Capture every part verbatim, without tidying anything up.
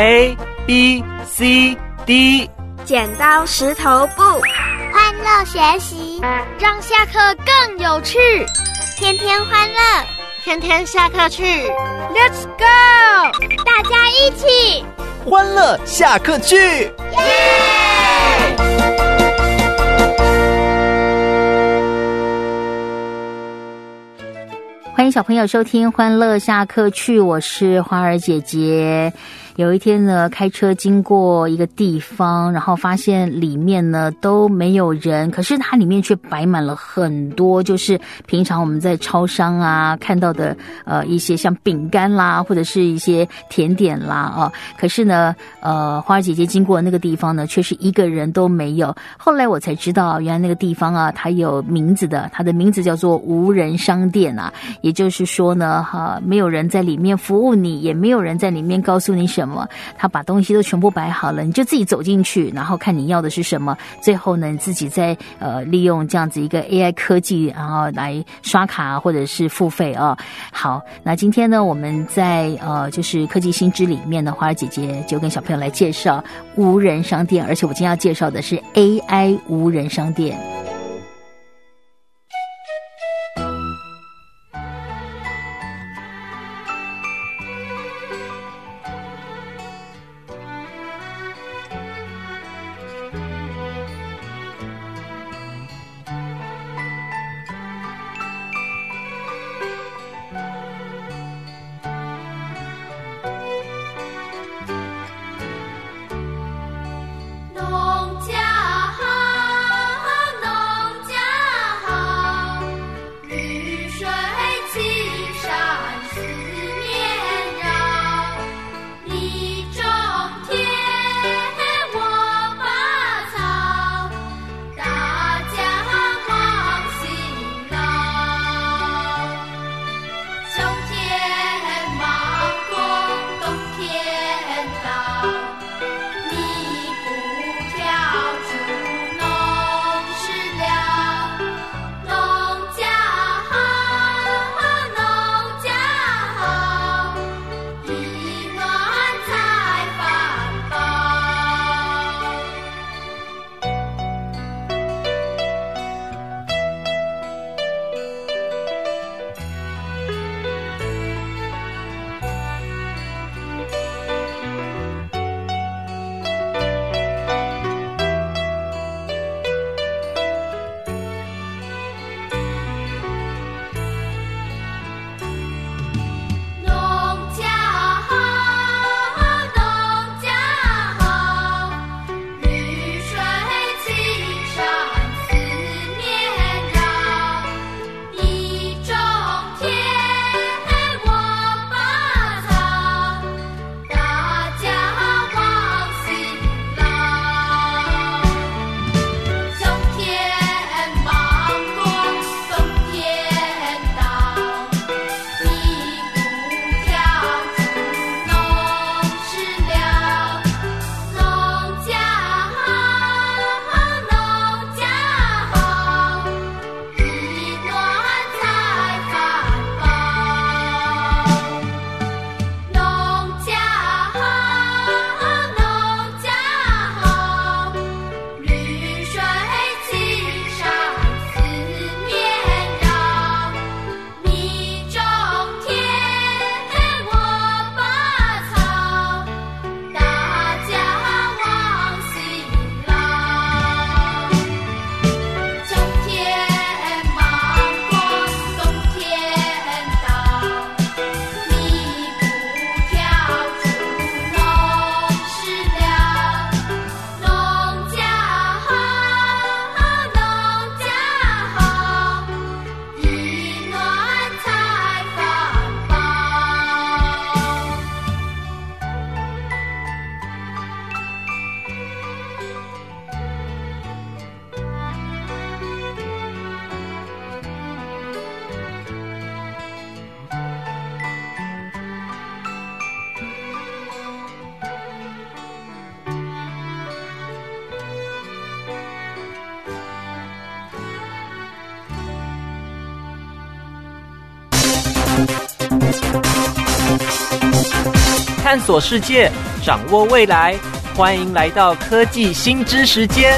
A B C D。 剪刀石头布， 欢乐学习， 让下课更有趣。 天天欢乐， 天天下课去 Let's go， 大家一起欢乐下课去，耶！ 欢迎小朋友收听欢乐下课去，我是花儿姐姐。有一天呢，开车经过一个地方，然后发现里面呢都没有人，可是它里面却摆满了很多就是平常我们在超商啊看到的呃一些像饼干啦，或者是一些甜点啦啊。可是呢呃花儿姐姐经过那个地方呢，却是一个人都没有。后来我才知道，原来那个地方啊它有名字的，它的名字叫做无人商店啊。也就是说呢哈、啊，没有人在里面服务你，也没有人在里面告诉你什么，他把东西都全部摆好了，你就自己走进去，然后看你要的是什么，最后呢你自己再呃利用这样子一个 A I 科技，然后来刷卡或者是付费啊。好，那今天呢我们在呃就是科技新知里面呢，花儿姐姐就跟小朋友来介绍无人商店，而且我今天要介绍的是 A I 无人商店。 探索世界， 掌握未来，欢迎来到科技新知时间。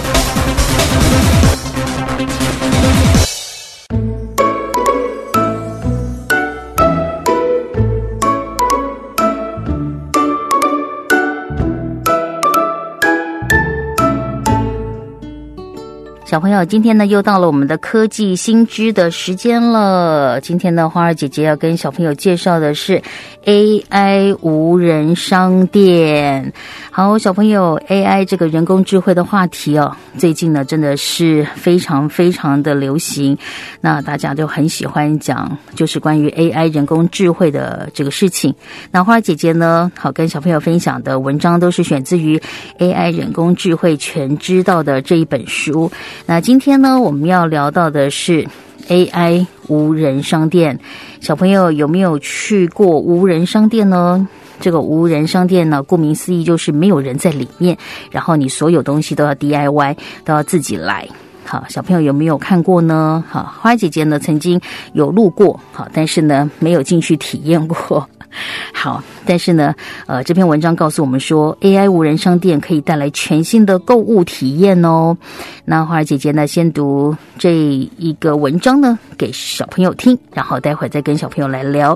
小朋友，今天呢又到了我们的科技新知的时间了。今天呢，花儿姐姐要跟小朋友介绍的是 A I 无人商店。好，小朋友 ，A I 这个人工智慧的话题哦，最近呢真的是非常非常的流行。那大家都很喜欢讲，就是关于 A I 人工智慧的这个事情。那花儿姐姐呢，好跟小朋友分享的文章都是选自于 A I 人工智慧全知道的这一本书。那今天呢，我们要聊到的是 A I 无人商店。小朋友有没有去过无人商店呢？这个无人商店呢，顾名思义就是没有人在里面，然后你所有东西都要 D I Y， 都要自己来。好，小朋友有没有看过呢？好，花姐姐呢曾经有路过，好，但是呢没有进去体验过。好，但是呢，呃，这篇文章告诉我们说 ，A I 无人商店可以带来全新的购物体验哦。那花儿姐姐呢，先读这一个文章呢给小朋友听，然后待会儿再跟小朋友来聊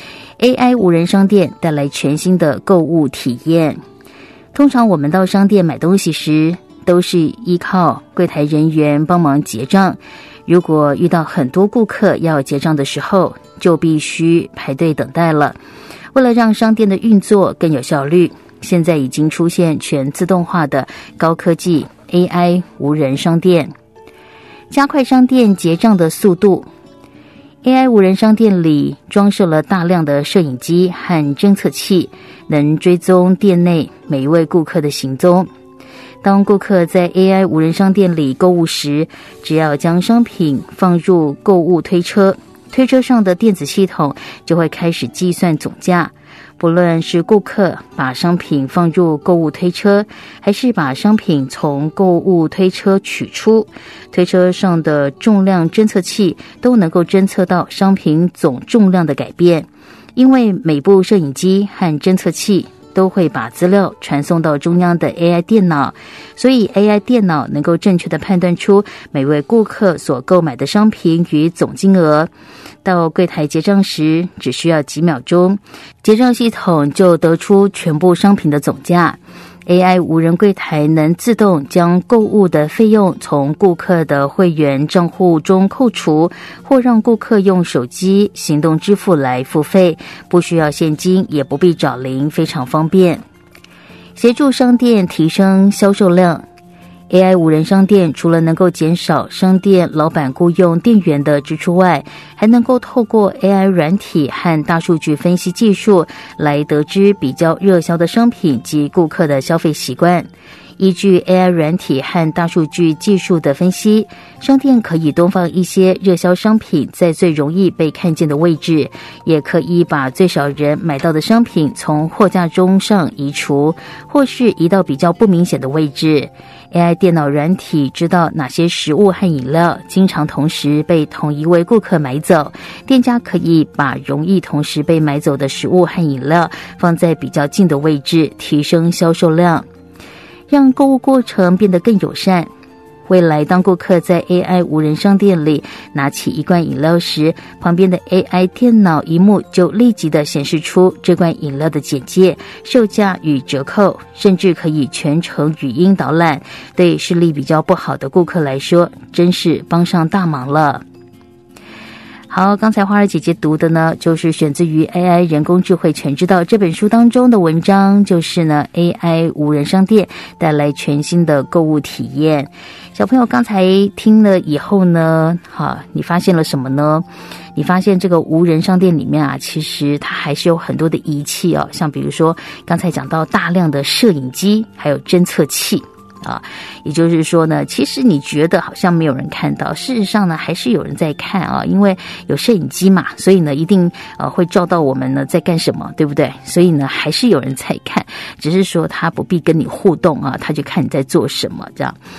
A I 无人商店带来全新的购物体验。通常我们到商店买东西时，都是依靠柜台人员帮忙结账。如果遇到很多顾客要结账的时候，就必须排队等待了。为了让商店的运作更有效率，现在已经出现全自动化的高科技 A I 无人商店，加快商店结账的速度。A I 无人商店里装设了大量的摄影机和侦测器，能追踪店内每一位顾客的行踪。当顾客在 A I 无人商店里购物时，只要将商品放入购物推车，推车上的电子系统就会开始计算总价。不论是顾客把商品放入购物推车，还是把商品从购物推车取出，推车上的重量侦测器都能够侦测到商品总重量的改变。因为每部摄影机和侦测器都会把资料传送到中央的 A I 电脑，所以 A I 电脑能够正确地判断出每位顾客所购买的商品与总金额。到柜台结账时，只需要几秒钟，结账系统就得出全部商品的总价。A I 无人柜台能自动将购物的费用从顾客的会员账户中扣除，或让顾客用手机行动支付来付费，不需要现金，也不必找零，非常方便。协助商店提升销售量。A I 无人商店除了能够减少商店老板雇用店员的支出外，还能够透过 A I 软体和大数据分析技术来得知比较热销的商品及顾客的消费习惯。依据 A I 软体和大数据技术的分析，商店可以多放一些热销商品在最容易被看见的位置，也可以把最少人买到的商品从货架中上移除，或是移到比较不明显的位置。A I 电脑软体知道哪些食物和饮料经常同时被同一位顾客买走，店家可以把容易同时被买走的食物和饮料放在比较近的位置，提升销售量，让购物过程变得更友善。未来当顾客在 A I 无人商店里拿起一罐饮料时，旁边的 A I 电脑萤幕就立即的显示出这罐饮料的简介、售价与折扣，甚至可以全程语音导览。对视力比较不好的顾客来说，真是帮上大忙了。好，刚才花儿姐姐读的呢，就是选自于 A I 人工智慧全知道这本书当中的文章，就是呢 A I 无人商店带来全新的购物体验。小朋友刚才听了以后呢，好，你发现了什么呢？你发现这个无人商店里面啊，其实它还是有很多的仪器哦，像比如说刚才讲到大量的摄影机，还有侦测器。啊，也就是说呢，其实你觉得好像没有人看到，事实上呢，还是有人在看啊，因为有摄影机嘛，所以呢，一定呃会照到我们呢在干什么，对不对？所以呢，还是有人在看，只是说他不必跟你互动啊，他就看你在做什么这样。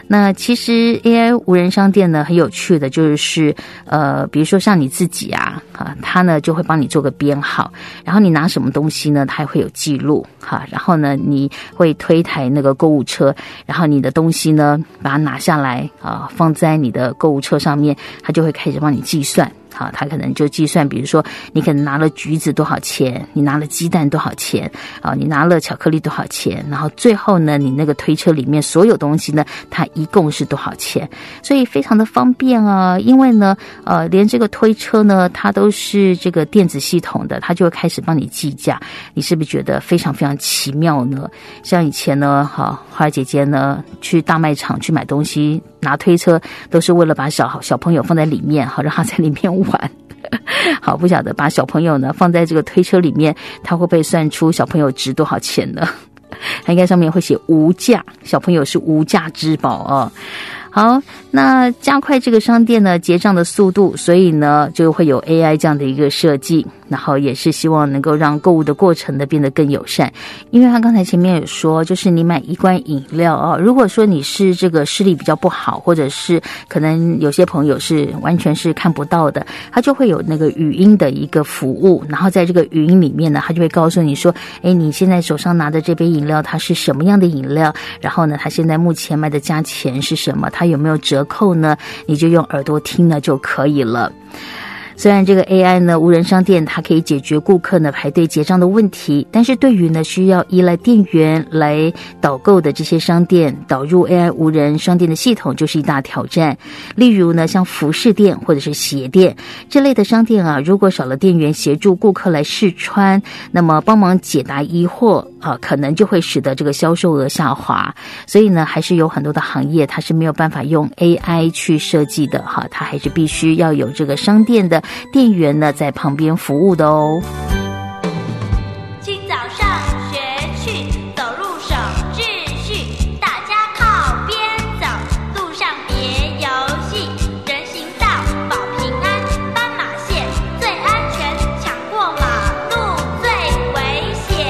那其实 A I 无人商店呢很有趣的就是呃，比如说像你自己啊，啊，它呢就会帮你做个编号，然后你拿什么东西呢，它会有记录哈，然后呢你会推台那个购物车，然后你的东西呢把它拿下来啊，放在你的购物车上面，它就会开始帮你计算。好，他可能就计算，比如说你可能拿了橘子多少钱，你拿了鸡蛋多少钱，啊，你拿了巧克力多少钱，然后最后呢，你那个推车里面所有东西呢，它一共是多少钱？所以非常的方便啊，因为呢，呃，连这个推车呢，它都是这个电子系统的，它就会开始帮你计价，你是不是觉得非常非常奇妙呢？像以前呢，哈，花儿姐姐呢去大卖场去买东西，拿推车都是为了把小小朋友放在里面，好让他在里面玩。好，不晓得把小朋友呢放在这个推车里面，他会不会算出小朋友值多少钱呢？他应该上面会写无价，小朋友是无价之宝哦。好，那加快这个商店呢结账的速度，所以呢就会有 A I 这样的一个设计，然后也是希望能够让购物的过程呢变得更友善。因为他刚才前面有说，就是你买一罐饮料啊，如果说你是这个视力比较不好，或者是可能有些朋友是完全是看不到的，他就会有那个语音的一个服务，然后在这个语音里面呢，他就会告诉你说，哎，你现在手上拿的这杯饮料它是什么样的饮料，然后呢它现在目前卖的价钱是什么，它有没有折扣呢？你就用耳朵听呢就可以了。虽然这个 A I 呢无人商店它可以解决顾客呢排队结账的问题，但是对于呢需要依赖店员来导购的这些商店，导入 A I 无人商店的系统就是一大挑战。例如呢像服饰店或者是鞋店这类的商店啊，如果少了店员协助顾客来试穿，那么帮忙解答疑惑啊，可能就会使得这个销售额下滑。所以呢还是有很多的行业它是没有办法用 A I 去设计的哈，它还是必须要有这个商店的店员呢在旁边服务的哦。 清早上学去，走路守秩序，大家靠边走，路上别游戏，人行道保平安，斑马线最安全，抢过马路最危险。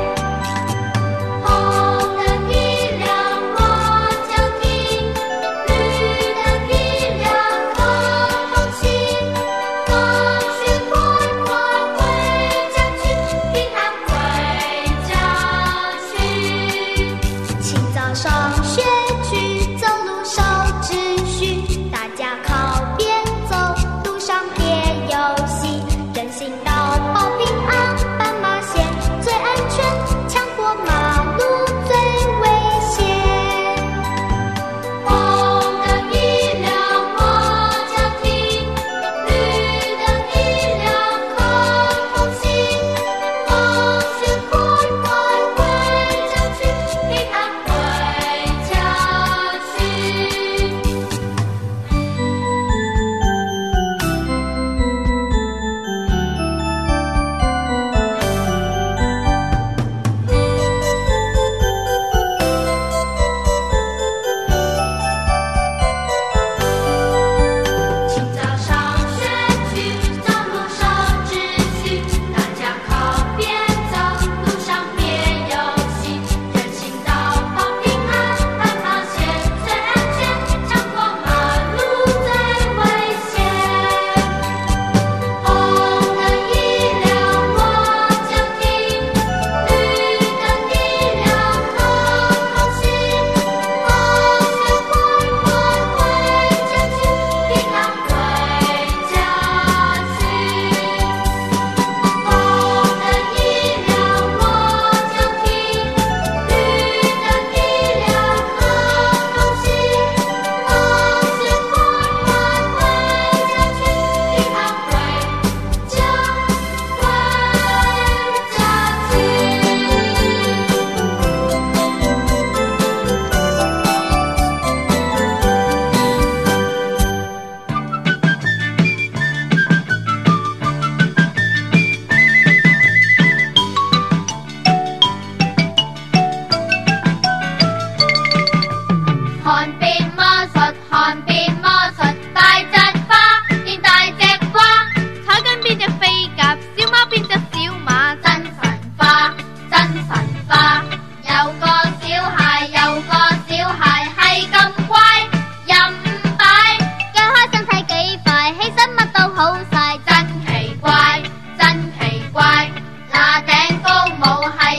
红灯一亮我就停，绿灯一亮可通行。放学快快回家去，平安回家去。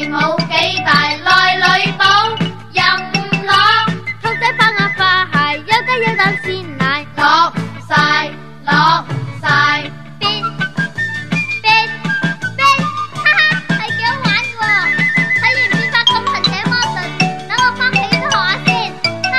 冇幾大，內裏寶任攞。兔仔翻啊化鞋，有雞有蛋鮮奶，落晒落晒。變變變，哈哈，係幾好玩喎！睇完變化咁神奇魔術，等我翻屋企都學下先。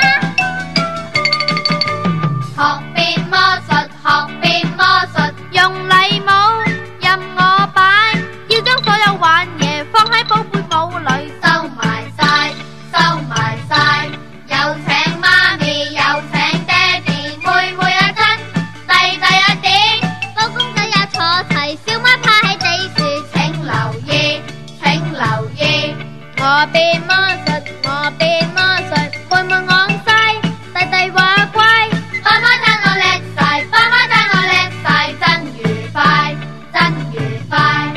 哈！學變魔術，學變魔術，用禮帽任我擺，要將所有玩嘢放喺寶貝帽裏，收埋晒，收埋晒。有請媽咪，有請爹哋，妹妹啊真，弟弟啊點，寶公仔也坐齊，小貓趴喺地樹，請留意，請留意。我變魔術，我變魔術，妹妹昂西，弟弟話乖，爸媽讚我叻晒，爸媽讚我叻晒，真愉快，真愉快。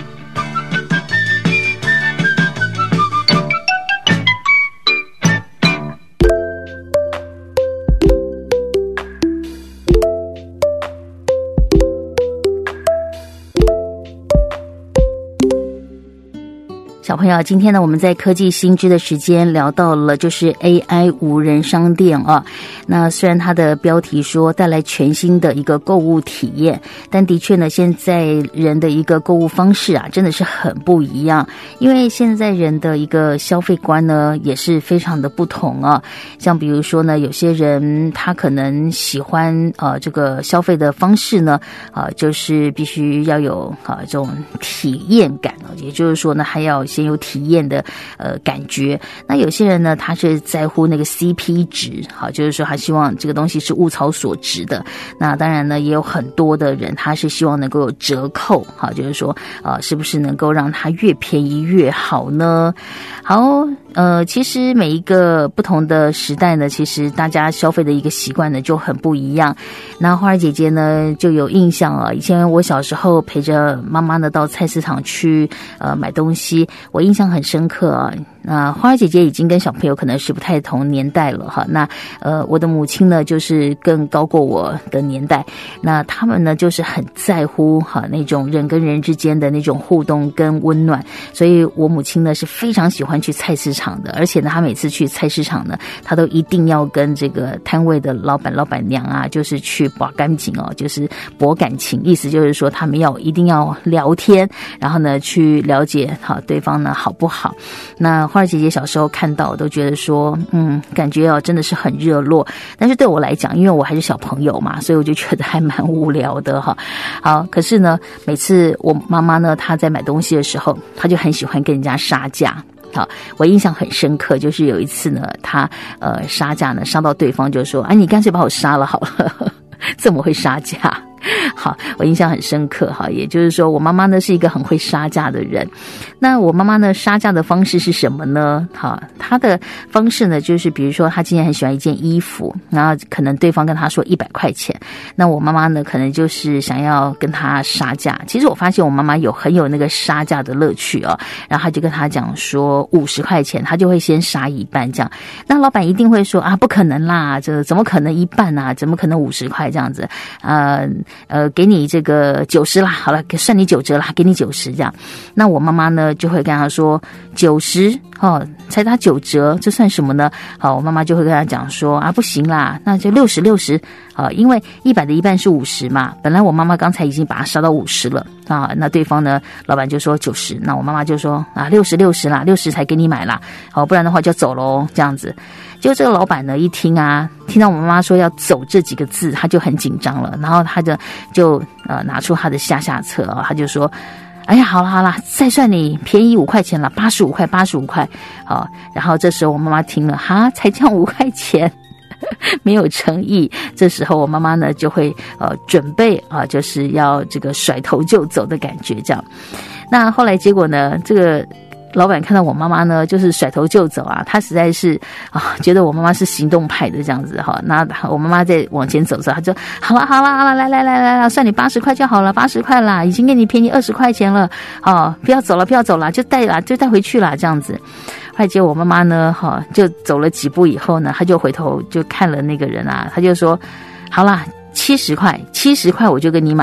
小朋友，今天呢，我们在科技新知的时间聊到了就是 A I 无人商店啊。那虽然它的标题说带来全新的一个购物体验，但的确呢，现在人的一个购物方式啊，真的是很不一样。因为现在人的一个消费观呢，也是非常的不同啊。像比如说呢，有些人他可能喜欢呃这个消费的方式呢，啊、呃，就是必须要有啊、呃、这种体验感啊，也就是说呢，还要先有体验的呃感觉。那有些人呢，他是在乎那个 C P 值，好，就是说他希望这个东西是物超所值的。那当然呢，也有很多的人他是希望能够有折扣，好，就是说呃是不是能够让它越便宜越好呢？好，呃，其实每一个不同的时代呢，其实大家消费的一个习惯呢就很不一样。那花儿姐姐呢就有印象啊，以前我小时候陪着妈妈呢到菜市场去呃买东西，我印象很深刻啊。那花儿姐姐已经跟小朋友可能是不太同年代了哈。那呃，我的母亲呢就是更高过我的年代。那他们呢就是很在乎哈那种人跟人之间的那种互动跟温暖，所以我母亲呢是非常喜欢去菜市场的，而且呢，她每次去菜市场呢，她都一定要跟这个摊位的老板、老板娘啊，就是去把感情哦，就是博感情，意思就是说他们要一定要聊天，然后呢去了解好对方呢好不好。那花儿姐姐小时候看到都觉得说，嗯，感觉哦真的是很热络，但是对我来讲，因为我还是小朋友嘛，所以我就觉得还蛮无聊的哈。好，可是呢，每次我妈妈呢她在买东西的时候，她就很喜欢跟人家杀价。好，我印象很深刻，就是有一次呢，他呃杀价呢，杀到对方就说：“哎，你干脆把我杀了好了。”这么会杀价。好，我印象很深刻哈，也就是说我妈妈呢是一个很会杀价的人。那我妈妈呢杀价的方式是什么呢？好，她的方式呢就是比如说她今天很喜欢一件衣服，然后可能对方跟她说一百块钱，那我妈妈呢可能就是想要跟她杀价。其实我发现我妈妈有很有那个杀价的乐趣哦，然后她就跟她讲说五十块钱，她就会先杀一半这样。那老板一定会说啊，不可能啦，这怎么可能一半啊？怎么可能五十块这样子？呃呃，给你这个九十啦，好了，算你九折啦，给你九十这样。那我妈妈呢就会跟她说九十哦，才打九折，这算什么呢？好，我妈妈就会跟她讲说啊，不行啦，那就六十六十啊，因为一百的一半是五十嘛。本来我妈妈刚才已经把它杀到五十了啊，那对方呢，老板就说九十，那我妈妈就说啊，六十六十啦，六十才给你买啦，好，不然的话就走喽，这样子。结果这个老板呢一听啊，听到我妈妈说要走这几个字，他就很紧张了，然后他就就呃拿出他的下下册啊，他就说，哎呀，好啦好啦，再算你便宜五块钱了，八十五块，八十五块，好。然后这时候我妈妈听了，哈，才降五块钱，没有诚意。这时候我妈妈呢就会呃准备啊、呃，就是要这个甩头就走的感觉，这样。那后来结果呢，这个老板看到我妈妈呢，就是甩头就走啊，他实在是啊，觉得我妈妈是行动派的这样子哈。那我妈妈在往前走的时候，他就好了好了好了，来来来来来，算你八十块就好了，八十块啦，已经给你便宜二十块钱了，哦，不要走了不要走了，就带啦就带回去啦，这样子。后来结果我妈妈呢，哈，就走了几步以后呢，她就回头就看了那个人啊，她就说，好啦，七十块，七十块我就跟你买。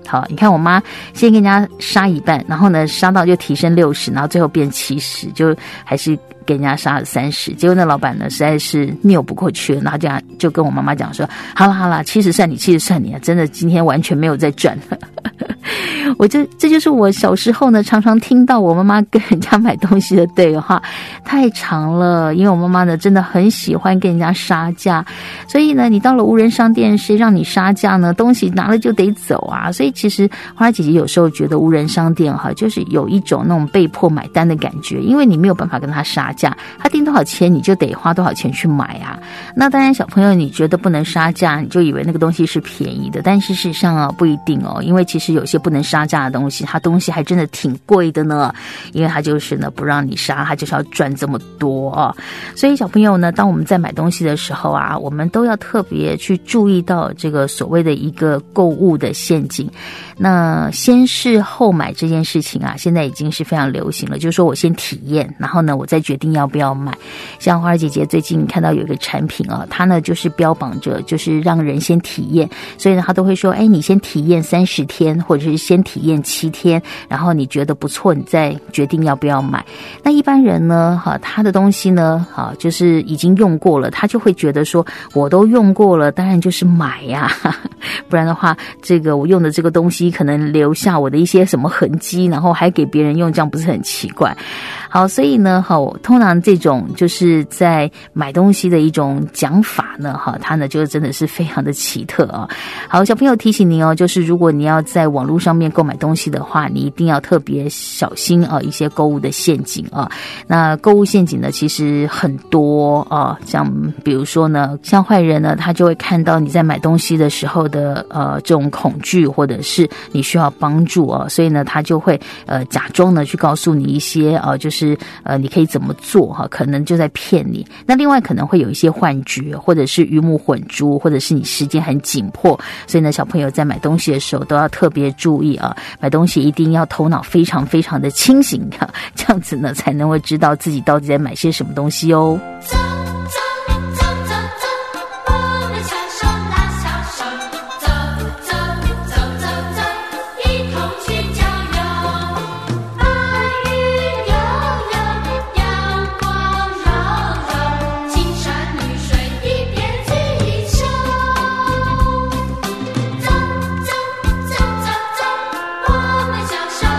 好，你看我妈先跟人家杀一半，然后呢杀到就提升六十，然后最后变七十，就还是给人家杀了三十。结果那老板呢实在是拗不过去了，然后就就跟我妈妈讲说，好啦好啦，七十算你，七十算你啊，真的今天完全没有在赚了。我这这就是我小时候呢常常听到我妈妈跟人家买东西的对话，太长了，因为我妈妈呢真的很喜欢跟人家杀价，所以呢你到了无人商店，谁让你杀价呢？东西拿了就得走啊。所以其实花姐姐有时候觉得无人商店哈，就是有一种那种被迫买单的感觉，因为你没有办法跟他杀价，他定多少钱你就得花多少钱去买啊。那当然小朋友你觉得不能杀价，你就以为那个东西是便宜的，但是事实上啊不一定哦，因为其实有些不能杀价的东西，它东西还真的挺贵的呢，因为它就是呢不让你杀，它就是要赚这么多哦。所以小朋友呢，当我们在买东西的时候啊，我们都要特别去注意到这个所谓的一个购物的陷阱。那先试后买这件事情啊，现在已经是非常流行了，就是说我先体验，然后呢我再决定要不要买。像花儿姐姐最近看到有一个产品啊，它呢就是标榜着就是让人先体验，所以呢他都会说，哎，你先体验三十天，或者是先体验七天，然后你觉得不错，你再决定要不要买。那一般人呢，哈，他的东西呢，哈，就是已经用过了，他就会觉得说，我都用过了，当然就是买呀，不然的话，这个我用的这个东西可能留下我的一些什么痕迹，然后还给别人用，这样不是很奇怪？好，所以呢，哈，通常这种就是在买东西的一种讲法呢，哈，它呢就真的是非常的奇特啊。好，小朋友提醒您哦，就是如果你要在网络上面购买东西的话，你一定要特别小心啊，一些购物的陷阱啊。那购物陷阱呢，其实很多啊，像比如说呢，像坏人呢，他就会看到你在买东西的时候的呃这种恐惧，或者是你需要帮助啊，所以呢，他就会呃假装呢去告诉你一些啊，就是呃你可以怎么做哈、啊，可能就在骗你。那另外可能会有一些幻觉，或者是鱼目混珠，或者是你时间很紧迫，所以呢，小朋友在买东西的时候都要特别注意啊，买东西一定要头脑非常非常的清醒啊，这样子呢才能够知道自己到底在买些什么东西哦。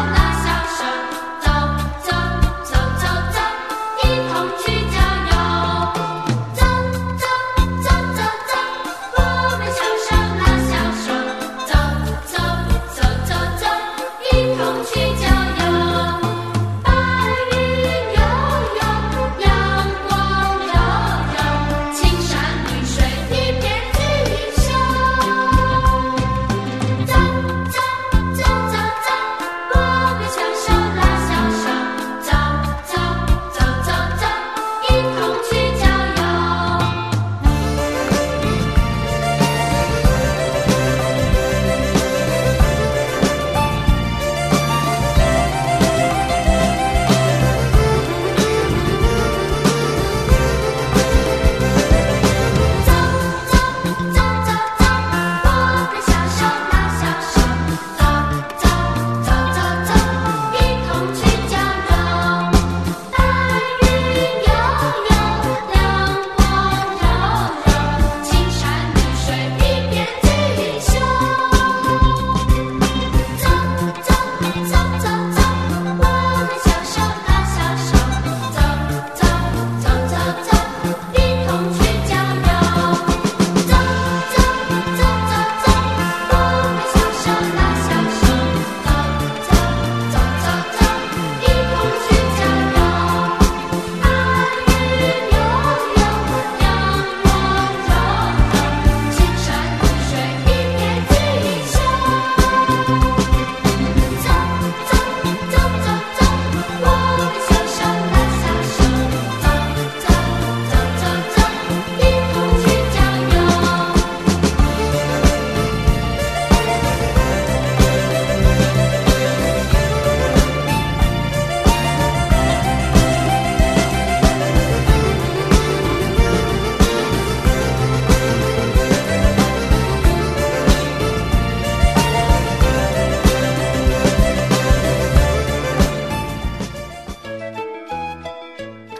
一同去郊游。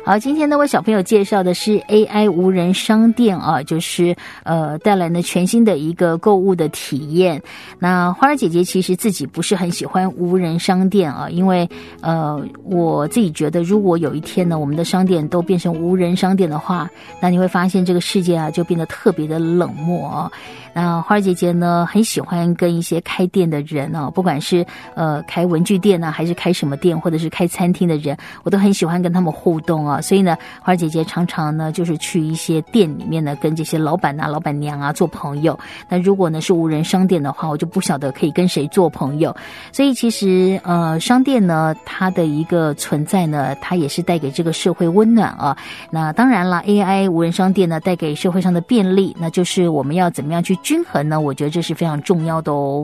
好，今天呢，为小朋友介绍的是 A I 无人商店啊，就是呃带来呢全新的一个购物的体验。那花儿姐姐其实自己不是很喜欢无人商店啊，因为呃我自己觉得，如果有一天呢，我们的商店都变成无人商店的话，那你会发现这个世界啊就变得特别的冷漠啊。那花儿姐姐呢，很喜欢跟一些开店的人啊，不管是呃开文具店啊，还是开什么店，或者是开餐厅的人，我都很喜欢跟他们互动啊。所以呢，花儿姐姐常常呢，就是去一些店里面呢，跟这些老板啊、老板娘啊做朋友。那如果呢是无人商店的话，我就不晓得可以跟谁做朋友。所以其实呃，商店呢，它的一个存在呢，它也是带给这个社会温暖啊。那当然了 ，A I 无人商店呢，带给社会上的便利，那就是我们要怎么样去均衡呢？我觉得这是非常重要的哦。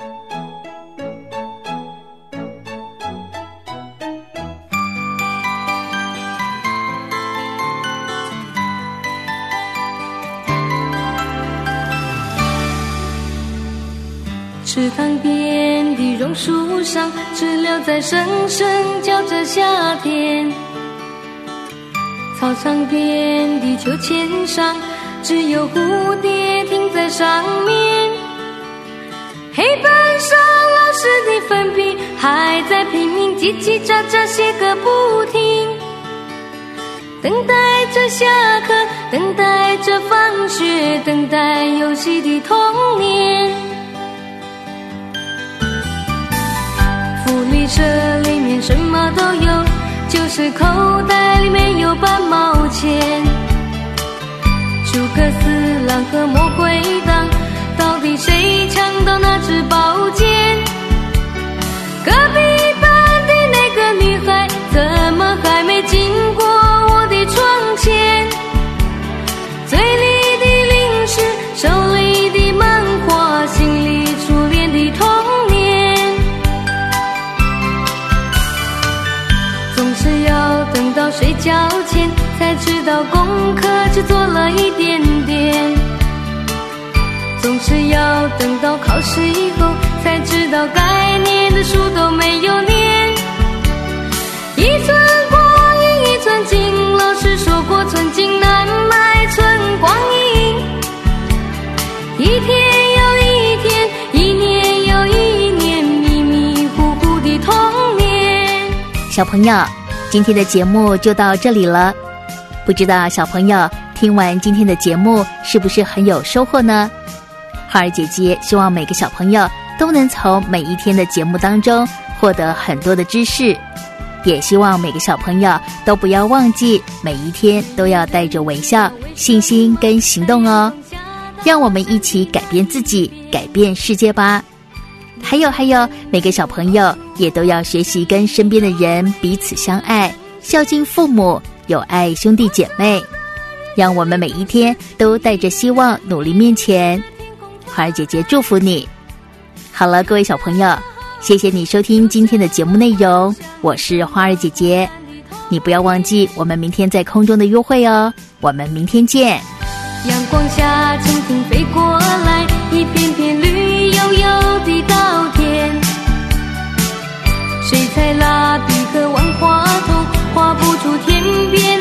池塘边的榕树上，知了在声声叫着夏天。操场边的秋千上，只有蝴蝶停在上面。黑板上老师的粉笔还在拼命叽叽喳喳写个不停，等待着下课，等待着放学，等待游戏的童年。福利社里面什么都有，就是口袋里面有半毛钱。诸葛四郎和魔鬼党，到底谁抢到那支宝剑？隔壁班的那个女孩，怎么还没经过我的窗前？嘴里的零食，手里的漫画，心里初恋的童年。总是要等到睡觉前，才知道功课只做了一点点。总是要等到考试以后，才知道该念的书都没有念。一寸光阴一寸金，老师说过寸金难买寸光阴。一天又一天，一年又一年，迷迷糊糊的童年。 小朋友，今天的节目就到这里了。不知道小朋友听完今天的节目是不是很有收获呢？花儿姐姐希望每个小朋友都能从每一天的节目当中获得很多的知识，也希望每个小朋友都不要忘记每一天都要带着微笑、信心跟行动哦。让我们一起改变自己，改变世界吧。还有还有，每个小朋友也都要学习跟身边的人彼此相爱，孝敬父母，友爱兄弟姐妹。让我们每一天都带着希望努力面前。花儿姐姐祝福你。好了，各位小朋友，谢谢你收听今天的节目内容，我是花儿姐姐。你不要忘记我们明天在空中的约会哦，我们明天见。 阳光下蜻蜓飞过来，一片片绿油油的稻田。水彩蜡笔和万花筒画不出天边